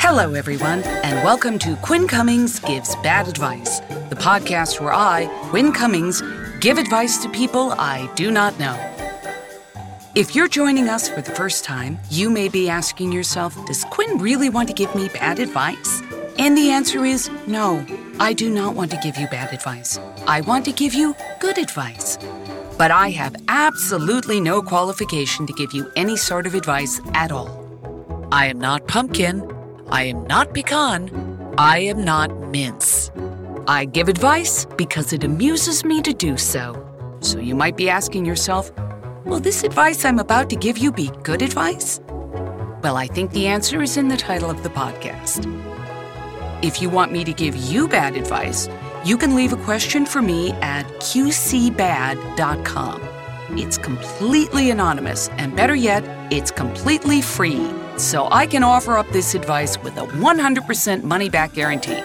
Hello, everyone, and welcome to Quinn Cummings Gives Bad Advice, the podcast where I, Quinn Cummings, give advice to people I do not know. If you're joining us for the first time, you may be asking yourself, does Quinn really want to give me bad advice? And the answer is no, I do not want to give you bad advice. I want to give you good advice. But I have absolutely no qualification to give you any sort of advice at all. I am not pumpkin. I am not pecan. I am not mince. I give advice because it amuses me to do so. So you might be asking yourself, will this advice I'm about to give you be good advice? Well, I think the answer is in the title of the podcast. If you want me to give you bad advice, you can leave a question for me at qcbad.com. It's completely anonymous, and better yet, it's completely free. So I can offer up this advice with a 100% money-back guarantee.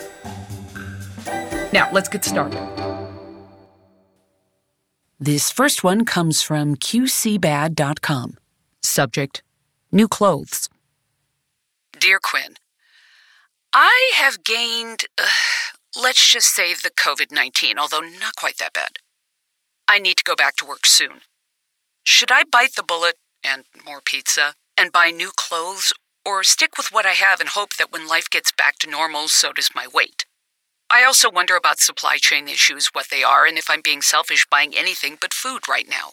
Now, let's get started. This first one comes from qcbad.com. Subject, new clothes. Dear Quinn, I have gained, let's just say the COVID-19, although not quite that bad. I need to go back to work soon. Should I bite the bullet and more pizza and buy new clothes, or stick with what I have and hope that when life gets back to normal, so does my weight? I also wonder about supply chain issues, what they are, and if I'm being selfish buying anything but food right now.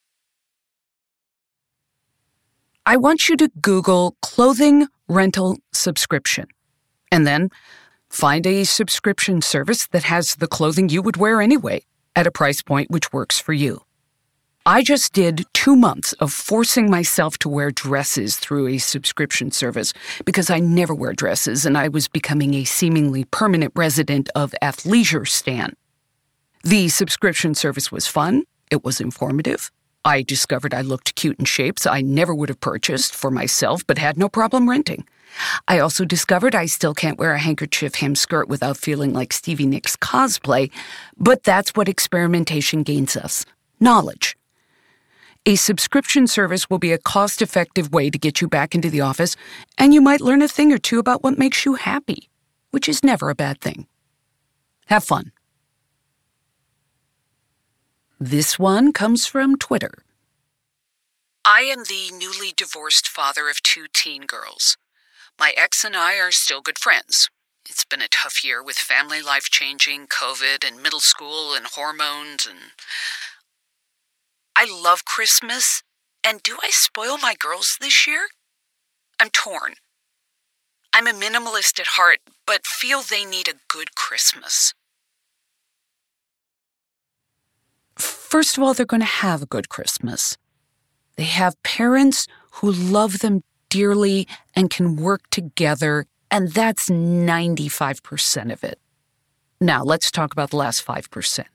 I want you to Google clothing rental subscription, and then find a subscription service that has the clothing you would wear anyway, at a price point which works for you. I just did 2 months of forcing myself to wear dresses through a subscription service because I never wear dresses and I was becoming a seemingly permanent resident of athleisure stan. The subscription service was fun. It was informative. I discovered I looked cute in shapes I never would have purchased for myself but had no problem renting. I also discovered I still can't wear a handkerchief hem skirt without feeling like Stevie Nicks cosplay, but that's what experimentation gains us: knowledge. A subscription service will be a cost-effective way to get you back into the office, and you might learn a thing or two about what makes you happy, which is never a bad thing. Have fun. This one comes from Twitter. I am the newly divorced father of 2 teen girls. My ex and I are still good friends. It's been a tough year with family life changing, COVID, and middle school, and hormones, and I love Christmas, and do I spoil my girls this year? I'm torn. I'm a minimalist at heart, but feel they need a good Christmas. First of all, they're going to have a good Christmas. They have parents who love them dearly and can work together, and that's 95% of it. Now, let's talk about the last 5%.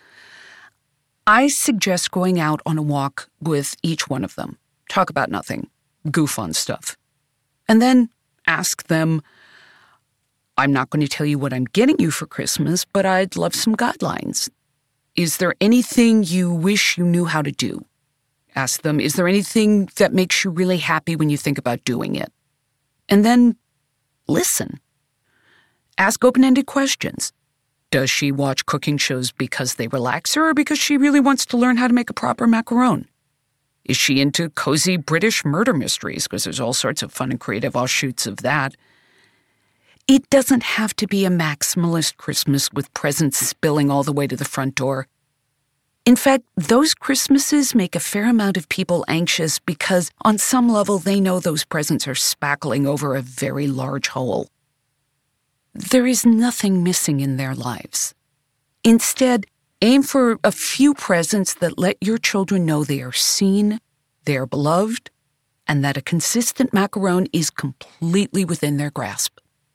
I suggest going out on a walk with each one of them. Talk about nothing. Goof on stuff. And then ask them, I'm not going to tell you what I'm getting you for Christmas, but I'd love some guidelines. Is there anything you wish you knew how to do? Ask them, is there anything that makes you really happy when you think about doing it? And then listen. Ask open-ended questions. Does she watch cooking shows because they relax her or because she really wants to learn how to make a proper macaron? Is she into cozy British murder mysteries? Because there's all sorts of fun and creative offshoots of that. It doesn't have to be a maximalist Christmas with presents spilling all the way to the front door. In fact, those Christmases make a fair amount of people anxious because on some level they know those presents are spackling over a very large hole. There is nothing missing in their lives. Instead, aim for a few presents that let your children know they are seen, they are beloved, and that a consistent macaron is completely within their grasp.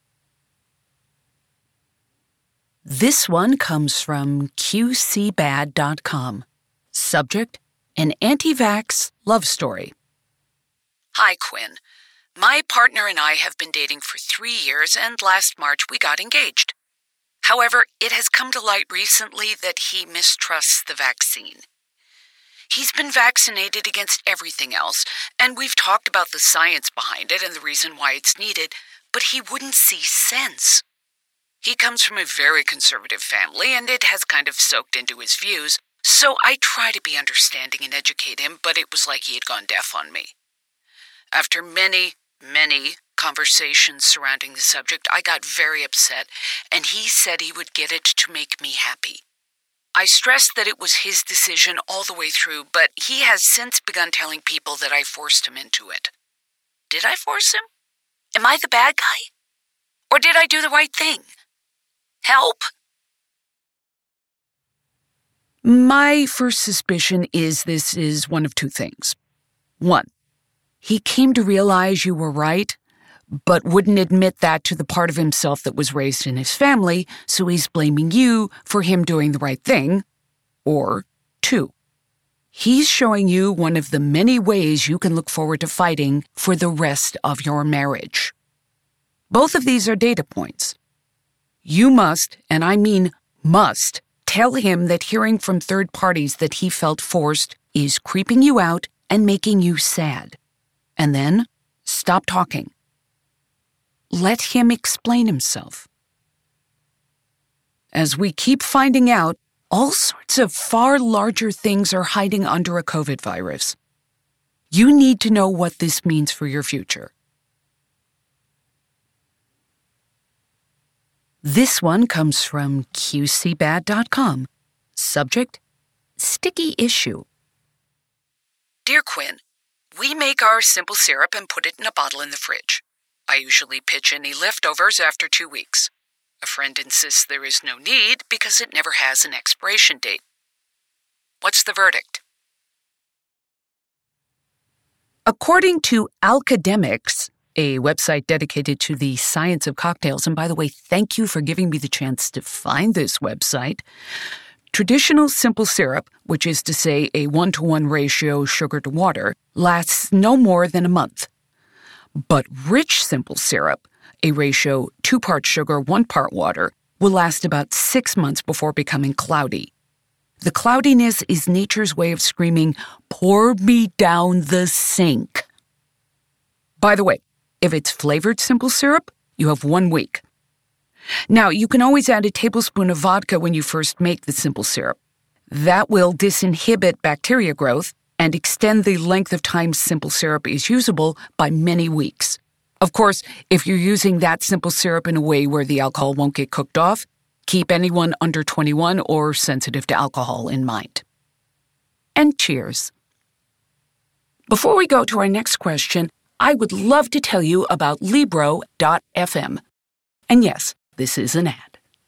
This one comes from qcbad.com. Subject, an anti-vax love story. Hi, Quinn. My partner and I have been dating for 3 years, and last March we got engaged. However, it has come to light recently that he mistrusts the vaccine. He's been vaccinated against everything else, and we've talked about the science behind it and the reason why it's needed, but he wouldn't see sense. He comes from a very conservative family, and it has kind of soaked into his views, so I try to be understanding and educate him, but it was like he had gone deaf on me. After many conversations surrounding the subject, I got very upset, and he said he would get it to make me happy. I stressed that it was his decision all the way through, but he has since begun telling people that I forced him into it. Did I force him? Am I the bad guy? Or did I do the right thing? Help! My first suspicion is this is one of two things. One, he came to realize you were right, but wouldn't admit that to the part of himself that was raised in his family, so he's blaming you for him doing the right thing. Or two, he's showing you one of the many ways you can look forward to fighting for the rest of your marriage. Both of these are data points. You must, and I mean must, tell him that hearing from third parties that he felt forced is creeping you out and making you sad. And then stop talking. Let him explain himself. As we keep finding out, all sorts of far larger things are hiding under a COVID virus. You need to know what this means for your future. This one comes from QCBad.com. Subject, sticky issue. Dear Quinn, we make our simple syrup and put it in a bottle in the fridge. I usually pitch any leftovers after 2 weeks. A friend insists there is no need because it never has an expiration date. What's the verdict? According to Alcademics, a website dedicated to the science of cocktails, and by the way, thank you for giving me the chance to find this website, traditional simple syrup, which is to say a 1-to-1 ratio sugar to water, lasts no more than a month. But rich simple syrup, a ratio 2 parts sugar, 1 part water, will last about 6 months before becoming cloudy. The cloudiness is nature's way of screaming, "Pour me down the sink." By the way, if it's flavored simple syrup, you have 1 week. Now, you can always add a tablespoon of vodka when you first make the simple syrup. That will disinhibit bacteria growth and extend the length of time simple syrup is usable by many weeks. Of course, if you're using that simple syrup in a way where the alcohol won't get cooked off, keep anyone under 21 or sensitive to alcohol in mind. And cheers. Before we go to our next question, I would love to tell you about Libro.fm. And yes, this is an ad.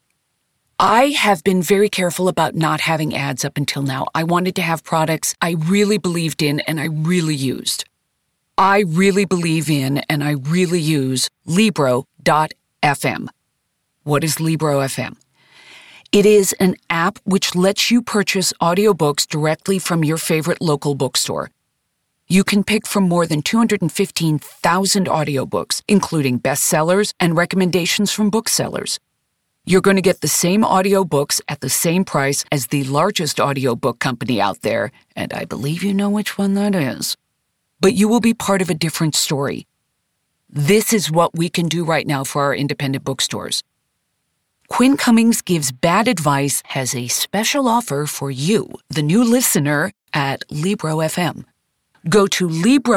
I have been very careful about not having ads up until now. I wanted to have products I really believed in and I really used. I really believe in and I really use Libro.fm. What is Libro.fm? It is an app which lets you purchase audiobooks directly from your favorite local bookstore. You can pick from more than 215,000 audiobooks, including bestsellers and recommendations from booksellers. You're going to get the same audiobooks at the same price as the largest audiobook company out there, and I believe you know which one that is. But you will be part of a different story. This is what we can do right now for our independent bookstores. Quinn Cummings Gives Bad Advice has a special offer for you, the new listener at Libro.fm. Go to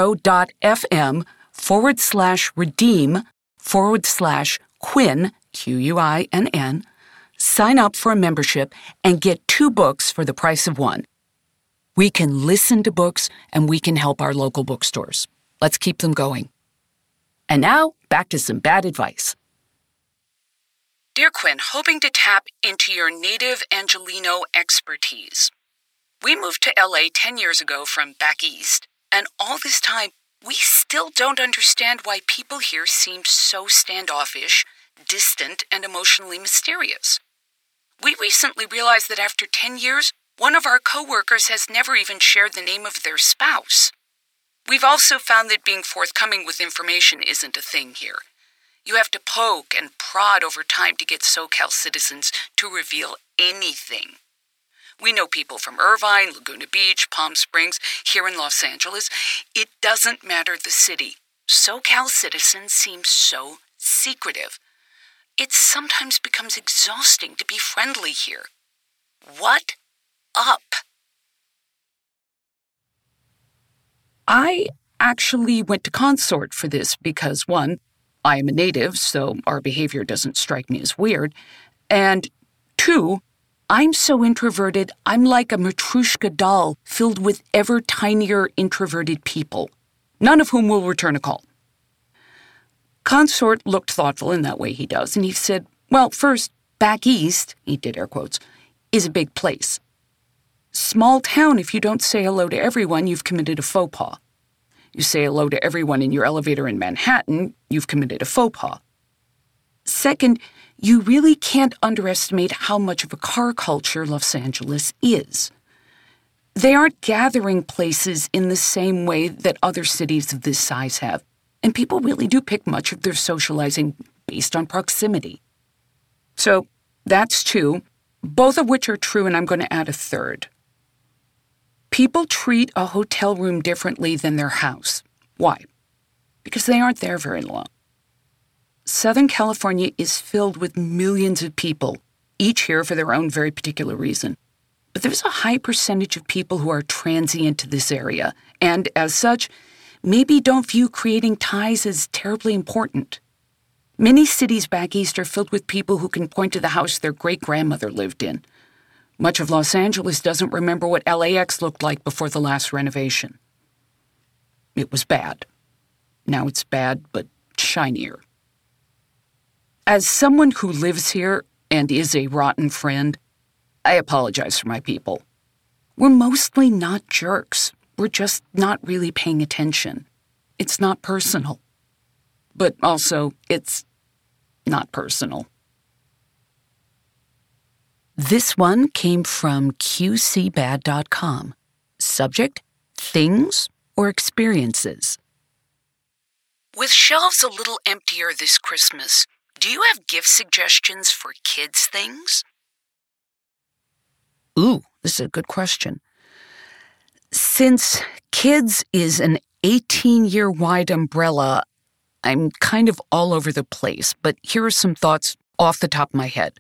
Libro.fm/redeem/Quinn, Quinn, sign up for a membership, and get 2 books for the price of 1. We can listen to books, and we can help our local bookstores. Let's keep them going. And now, back to some bad advice. Dear Quinn, hoping to tap into your native Angelino expertise. We moved to LA 10 years ago from back east, and all this time, we still don't understand why people here seem so standoffish, distant, and emotionally mysterious. We recently realized that after 10 years, one of our coworkers has never even shared the name of their spouse. We've also found that being forthcoming with information isn't a thing here. You have to poke and prod over time to get SoCal citizens to reveal anything. We know people from Irvine, Laguna Beach, Palm Springs, here in Los Angeles. It doesn't matter the city. SoCal citizens seem so secretive. It sometimes becomes exhausting to be friendly here. What up? I actually went to Consort for this because, one, I am a native, so our behavior doesn't strike me as weird, and two, I'm so introverted, I'm like a Matryoshka doll filled with ever tinier introverted people, none of whom will return a call. Consort looked thoughtful in that way he does, and he said, well, first, back east, he did air quotes, is a big place. Small town, if you don't say hello to everyone, you've committed a faux pas. You say hello to everyone in your elevator in Manhattan, you've committed a faux pas. Second, you really can't underestimate how much of a car culture Los Angeles is. They aren't gathering places in the same way that other cities of this size have, and people really do pick much of their socializing based on proximity. So, that's two, both of which are true, and I'm going to add a third. People treat a hotel room differently than their house. Why? Because they aren't there very long. Southern California is filled with millions of people, each here for their own very particular reason. But there's a high percentage of people who are transient to this area, and as such, maybe don't view creating ties as terribly important. Many cities back east are filled with people who can point to the house their great-grandmother lived in. Much of Los Angeles doesn't remember what LAX looked like before the last renovation. It was bad. Now it's bad, but shinier. As someone who lives here and is a rotten friend, I apologize for my people. We're mostly not jerks. We're just not really paying attention. It's not personal. But also, it's not personal. This one came from QCBad.com. Subject, things or experiences. With shelves a little emptier this Christmas, do you have gift suggestions for kids' things? Ooh, this is a good question. Since kids is an 18-year wide umbrella, I'm kind of all over the place, but here are some thoughts off the top of my head.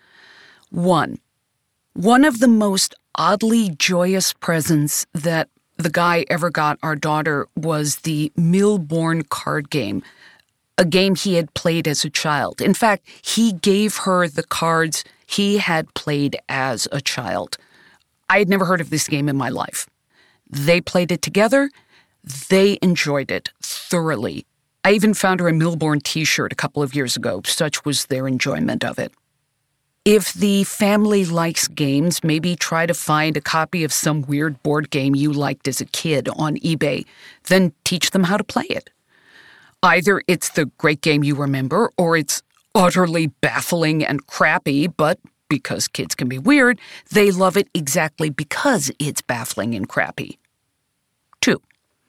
One of the most oddly joyous presents that the guy ever got our daughter was the Milborn card game, a game he had played as a child. In fact, he gave her the cards he had played as a child. I had never heard of this game in my life. They played it together. They enjoyed it thoroughly. I even found her a Milborn t-shirt a couple of years ago. Such was their enjoyment of it. If the family likes games, maybe try to find a copy of some weird board game you liked as a kid on eBay, then teach them how to play it. Either it's the great game you remember, or it's utterly baffling and crappy, but because kids can be weird, they love it exactly because it's baffling and crappy. 2,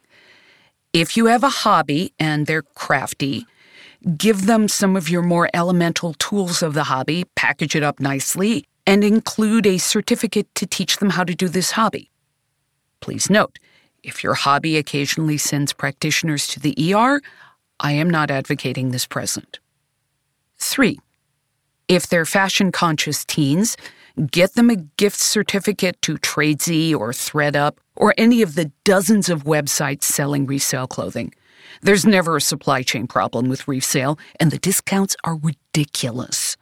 if you have a hobby and they're crafty, give them some of your more elemental tools of the hobby, package it up nicely, and include a certificate to teach them how to do this hobby. Please note, if your hobby occasionally sends practitioners to the ER, I am not advocating this present. 3, if they're fashion-conscious teens, get them a gift certificate to Tradesy or ThredUp or any of the dozens of websites selling resale clothing. There's never a supply chain problem with resale, and the discounts are ridiculous.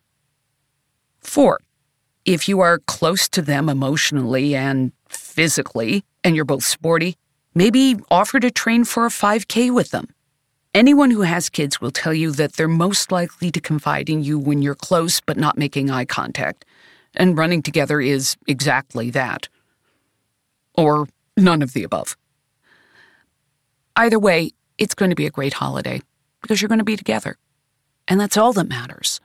4, if you are close to them emotionally and physically, and you're both sporty, maybe offer to train for a 5K with them. Anyone who has kids will tell you that they're most likely to confide in you when you're close but not making eye contact, and running together is exactly that. Or none of the above. Either way, it's going to be a great holiday because you're going to be together. And that's all that matters.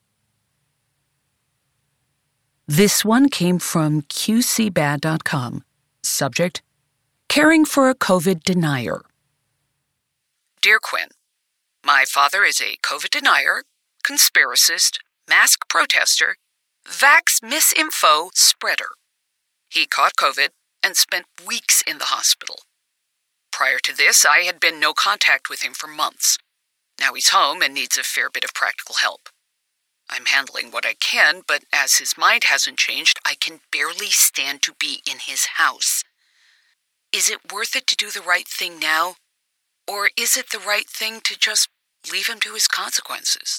This one came from QCBad.com. Subject, caring for a COVID denier. Dear Quinn, my father is a COVID denier, conspiracist, mask protester, vax misinfo spreader. He caught COVID and spent weeks in the hospital. Prior to this, I had been no contact with him for months. Now he's home and needs a fair bit of practical help. I'm handling what I can, but as his mind hasn't changed, I can barely stand to be in his house. Is it worth it to do the right thing now? Or is it the right thing to just leave him to his consequences?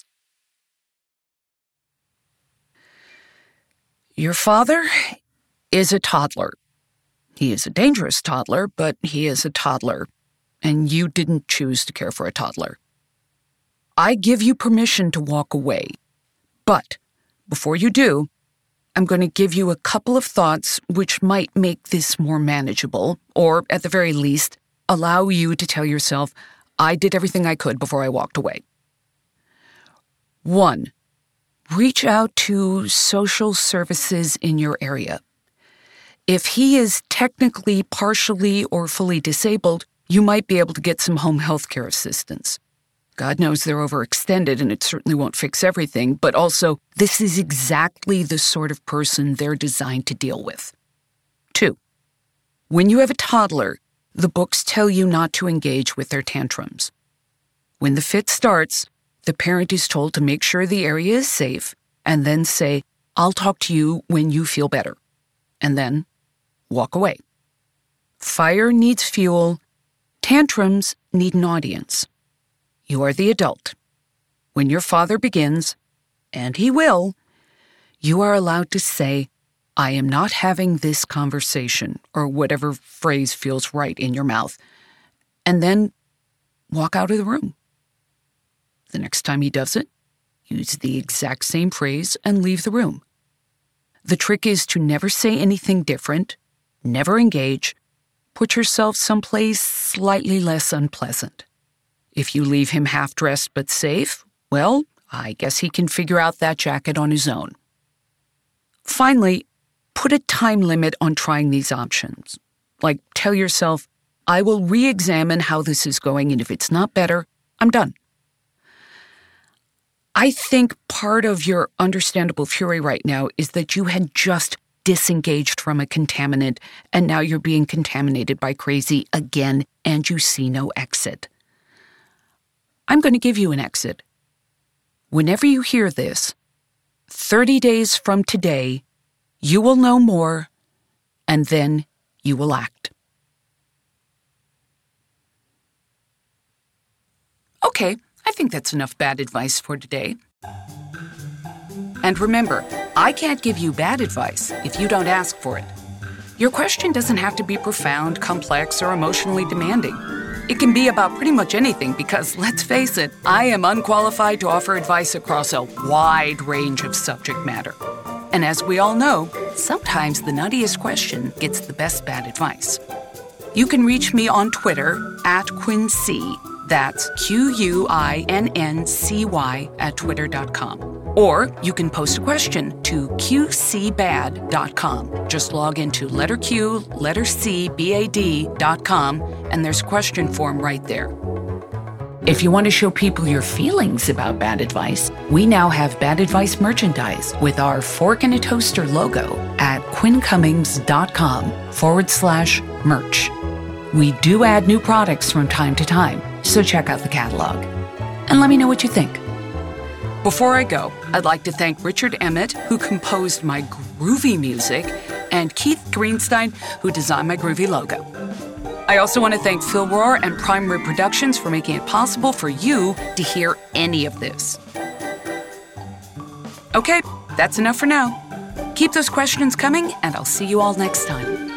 Your father is a toddler. He is a dangerous toddler, but he is a toddler, and you didn't choose to care for a toddler. I give you permission to walk away, but before you do, I'm going to give you a couple of thoughts which might make this more manageable, or at the very least, allow you to tell yourself, I did everything I could before I walked away. 1. Reach out to social services in your area. If he is technically, partially, or fully disabled, you might be able to get some home health care assistance. God knows they're overextended and it certainly won't fix everything, but also, this is exactly the sort of person they're designed to deal with. 2. When you have a toddler, the books tell you not to engage with their tantrums. When the fit starts, the parent is told to make sure the area is safe and then say, I'll talk to you when you feel better. And then walk away. Fire needs fuel. Tantrums need an audience. You are the adult. When your father begins, and he will, you are allowed to say, I am not having this conversation, or whatever phrase feels right in your mouth, and then walk out of the room. The next time he does it, use the exact same phrase and leave the room. The trick is to never say anything different, never engage, put yourself someplace slightly less unpleasant. If you leave him half-dressed but safe, well, I guess he can figure out that jacket on his own. Finally, put a time limit on trying these options. Like, tell yourself, I will re-examine how this is going, and if it's not better, I'm done. I think part of your understandable fury right now is that you had just disengaged from a contaminant, and now you're being contaminated by crazy again, and you see no exit. I'm going to give you an exit. Whenever you hear this, 30 days from today, you will know more, and then you will act. Okay, I think that's enough bad advice for today. And remember, I can't give you bad advice if you don't ask for it. Your question doesn't have to be profound, complex, or emotionally demanding. It can be about pretty much anything because, let's face it, I am unqualified to offer advice across a wide range of subject matter. And as we all know, sometimes the nuttiest question gets the best bad advice. You can reach me on Twitter @QuinnC. That's QUINNCY @twitter.com. Or you can post a question to QCBad.com. Just log into letter Q, letter C, BAD.com, and there's a question form right there. If you want to show people your feelings about bad advice, we now have bad advice merchandise with our fork and a toaster logo at quinncummings.com/merch. We do add new products from time to time, so check out the catalog. And let me know what you think. Before I go, I'd like to thank Richard Emmett, who composed my groovy music, and Keith Greenstein, who designed my groovy logo. I also want to thank Phil Rohr and Prime Rib Productions for making it possible for you to hear any of this. Okay, that's enough for now. Keep those questions coming, and I'll see you all next time.